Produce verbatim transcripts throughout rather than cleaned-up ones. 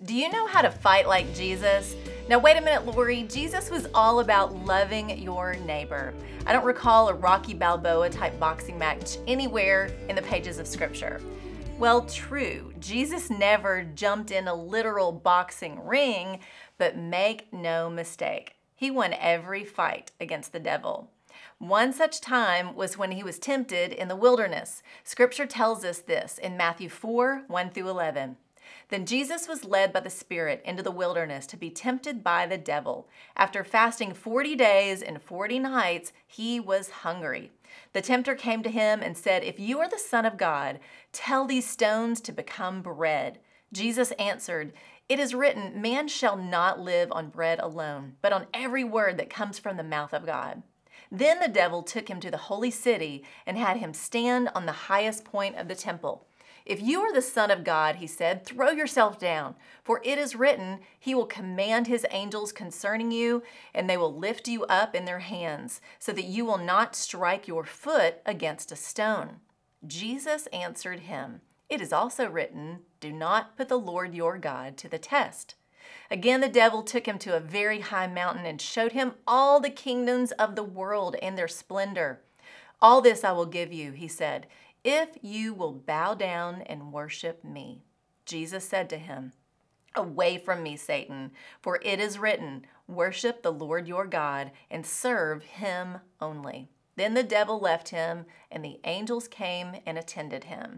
Do you know how to fight like Jesus? Now wait a minute, Lori, Jesus was all about loving your neighbor. I don't recall a Rocky Balboa type boxing match anywhere in the pages of Scripture. Well, true, Jesus never jumped in a literal boxing ring, but make no mistake, he won every fight against the devil. One such time was when he was tempted in the wilderness. Scripture tells us this in Matthew four, one through eleven. Then Jesus was led by the Spirit into the wilderness to be tempted by the devil. After fasting forty days and forty nights, he was hungry. The tempter came to him and said, "If you are the Son of God, tell these stones to become bread." Jesus answered, "It is written, man shall not live on bread alone, but on every word that comes from the mouth of God." Then the devil took him to the holy city and had him stand on the highest point of the temple. "If you are the Son of God," he said, "throw yourself down, for it is written, he will command his angels concerning you, and they will lift you up in their hands, so that you will not strike your foot against a stone." Jesus answered him, "It is also written, do not put the Lord your God to the test." Again, the devil took him to a very high mountain and showed him all the kingdoms of the world and their splendor. "All this I will give you," he said, "if you will bow down and worship me." Jesus said to him, "Away from me, Satan, for it is written, worship the Lord your God and serve him only." Then the devil left him, and the angels came and attended him.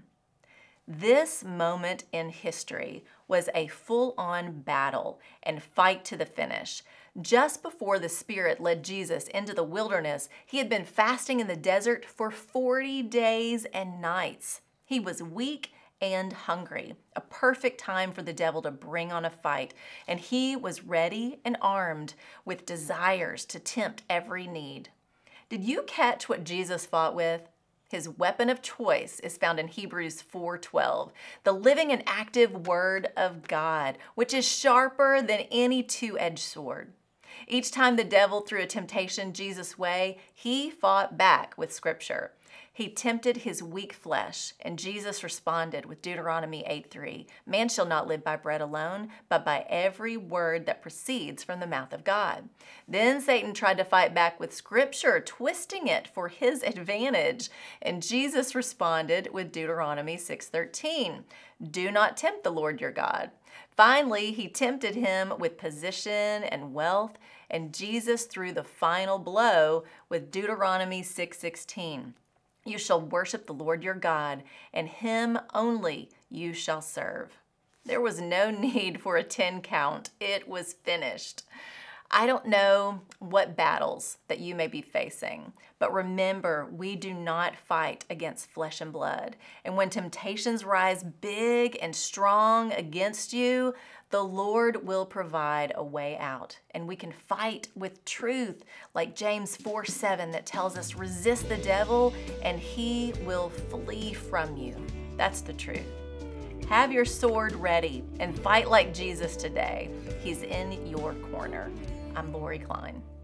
This moment in history was a full-on battle and fight to the finish. Just before the Spirit led Jesus into the wilderness, he had been fasting in the desert for forty days and nights. He was weak and hungry, a perfect time for the devil to bring on a fight, and he was ready and armed with desires to tempt every need. Did you catch what Jesus fought with? His weapon of choice is found in Hebrews four twelve, the living and active Word of God, which is sharper than any two-edged sword. Each time the devil threw a temptation Jesus' way, he fought back with Scripture. He tempted his weak flesh, and Jesus responded with Deuteronomy eight three, "Man shall not live by bread alone, but by every word that proceeds from the mouth of God." Then Satan tried to fight back with Scripture, twisting it for his advantage, and Jesus responded with Deuteronomy six thirteen, "Do not tempt the Lord your God." Finally, he tempted him with position and wealth, and Jesus threw the final blow with Deuteronomy six sixteen. "You shall worship the Lord your God, and him only you shall serve." There was no need for a ten count. It was finished. I don't know what battles that you may be facing, but remember, we do not fight against flesh and blood. And when temptations rise big and strong against you, the Lord will provide a way out. And we can fight with truth, like James four seven that tells us, resist the devil and he will flee from you. That's the truth. Have your sword ready and fight like Jesus today. He's in your corner. I'm Lori Klein.